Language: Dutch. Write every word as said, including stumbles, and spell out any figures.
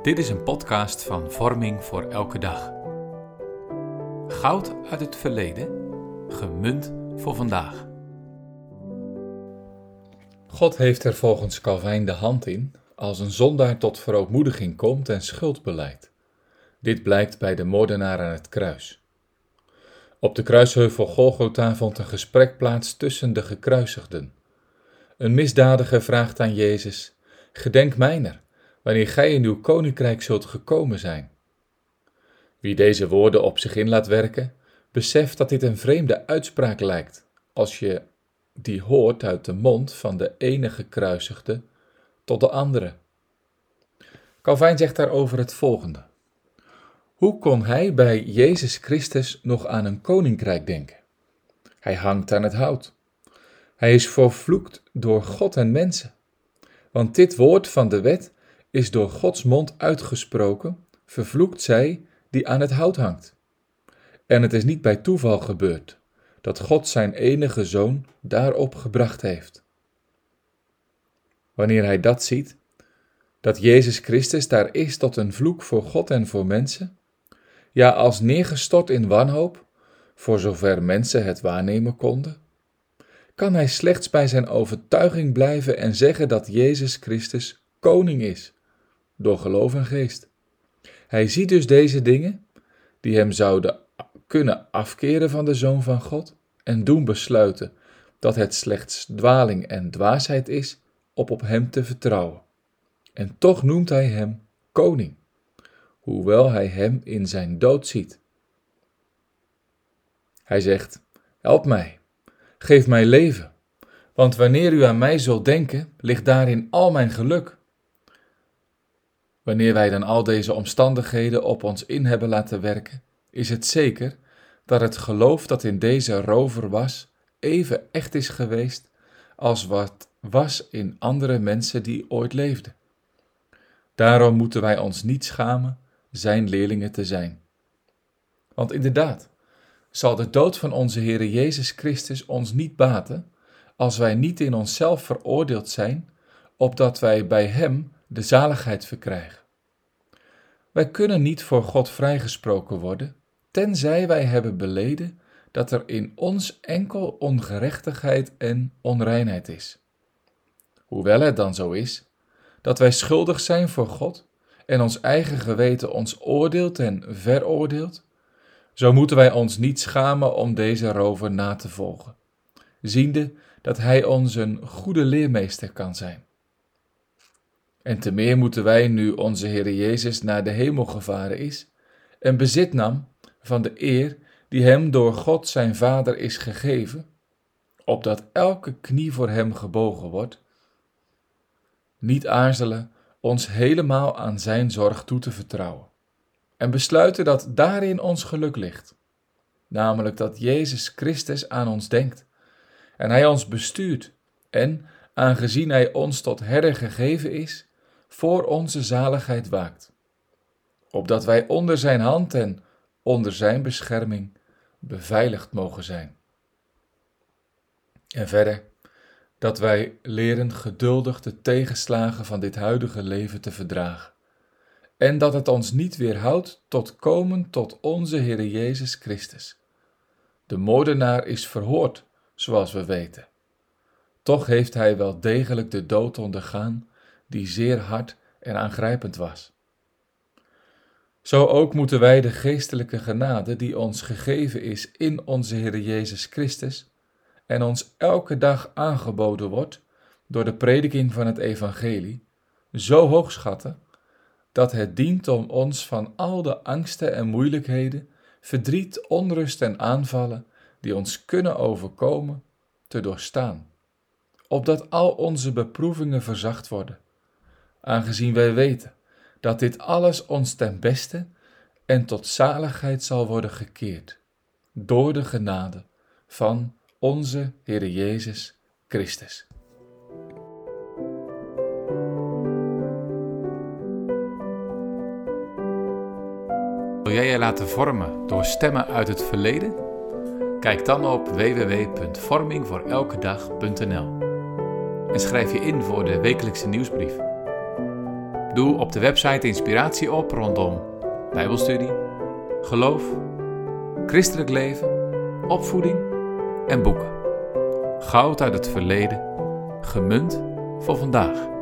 Dit is een podcast van Vorming voor elke dag. Goud uit het verleden, gemunt voor vandaag. God heeft er volgens Calvijn de hand in als een zondaar tot verootmoediging komt en schuld belijdt. Dit blijkt bij de moordenaar aan het kruis. Op de kruisheuvel Golgotha vond een gesprek plaats tussen de gekruisigden. Een misdadiger vraagt aan Jezus: gedenk mijner, wanneer gij in uw koninkrijk zult gekomen zijn. Wie deze woorden op zich in laat werken, beseft dat dit een vreemde uitspraak lijkt, als je die hoort uit de mond van de ene gekruisigde tot de andere. Calvijn zegt daarover het volgende: hoe kon hij bij Jezus Christus nog aan een koninkrijk denken? Hij hangt aan het hout. Hij is vervloekt door God en mensen. Want dit woord van de wet is door Gods mond uitgesproken, vervloekt zij die aan het hout hangt. En het is niet bij toeval gebeurd, dat God zijn enige zoon daarop gebracht heeft. Wanneer hij dat ziet, dat Jezus Christus daar is tot een vloek voor God en voor mensen, ja, als neergestort in wanhoop, voor zover mensen het waarnemen konden, kan hij slechts bij zijn overtuiging blijven en zeggen dat Jezus Christus koning is, door geloof en geest. Hij ziet dus deze dingen, die hem zouden kunnen afkeren van de Zoon van God, en doen besluiten dat het slechts dwaling en dwaasheid is op op hem te vertrouwen. En toch noemt hij hem koning, hoewel hij hem in zijn dood ziet. Hij zegt: help mij, geef mij leven, want wanneer u aan mij zult denken, ligt daarin al mijn geluk. Wanneer wij dan al deze omstandigheden op ons in hebben laten werken, is het zeker dat het geloof dat in deze rover was, even echt is geweest als wat was in andere mensen die ooit leefden. Daarom moeten wij ons niet schamen zijn leerlingen te zijn. Want inderdaad, zal de dood van onze Heere Jezus Christus ons niet baten, als wij niet in onszelf veroordeeld zijn, opdat wij bij Hem de zaligheid verkrijgen. Wij kunnen niet voor God vrijgesproken worden, tenzij wij hebben beleden dat er in ons enkel ongerechtigheid en onreinheid is. Hoewel het dan zo is, dat wij schuldig zijn voor God en ons eigen geweten ons oordeelt en veroordeelt, zo moeten wij ons niet schamen om deze rover na te volgen, ziende dat hij ons een goede leermeester kan zijn. En te meer moeten wij, nu onze Heere Jezus naar de hemel gevaren is en bezit nam van de eer die hem door God zijn Vader is gegeven, opdat elke knie voor hem gebogen wordt, niet aarzelen ons helemaal aan zijn zorg toe te vertrouwen en besluiten dat daarin ons geluk ligt, namelijk dat Jezus Christus aan ons denkt en hij ons bestuurt en, aangezien hij ons tot herder gegeven is, voor onze zaligheid waakt, opdat wij onder zijn hand en onder zijn bescherming beveiligd mogen zijn. En verder, dat wij leren geduldig de tegenslagen van dit huidige leven te verdragen, en dat het ons niet weerhoudt tot komen tot onze Heere Jezus Christus. De moordenaar is verhoord, zoals we weten. Toch heeft hij wel degelijk de dood ondergaan, die zeer hard en aangrijpend was. Zo ook moeten wij de geestelijke genade die ons gegeven is in onze Heere Jezus Christus en ons elke dag aangeboden wordt door de prediking van het evangelie, zo hoog schatten, dat het dient om ons van al de angsten en moeilijkheden, verdriet, onrust en aanvallen die ons kunnen overkomen, te doorstaan, opdat al onze beproevingen verzacht worden, aangezien wij weten dat dit alles ons ten beste en tot zaligheid zal worden gekeerd, door de genade van onze Heere Jezus Christus. Wil jij je laten vormen door stemmen uit het verleden? Kijk dan op w w w punt vorming voor elke dag punt n l en schrijf je in voor de wekelijkse nieuwsbrief. Doe op de website inspiratie op rondom bijbelstudie, geloof, christelijk leven, opvoeding en boeken. Goud uit het verleden, gemunt voor vandaag.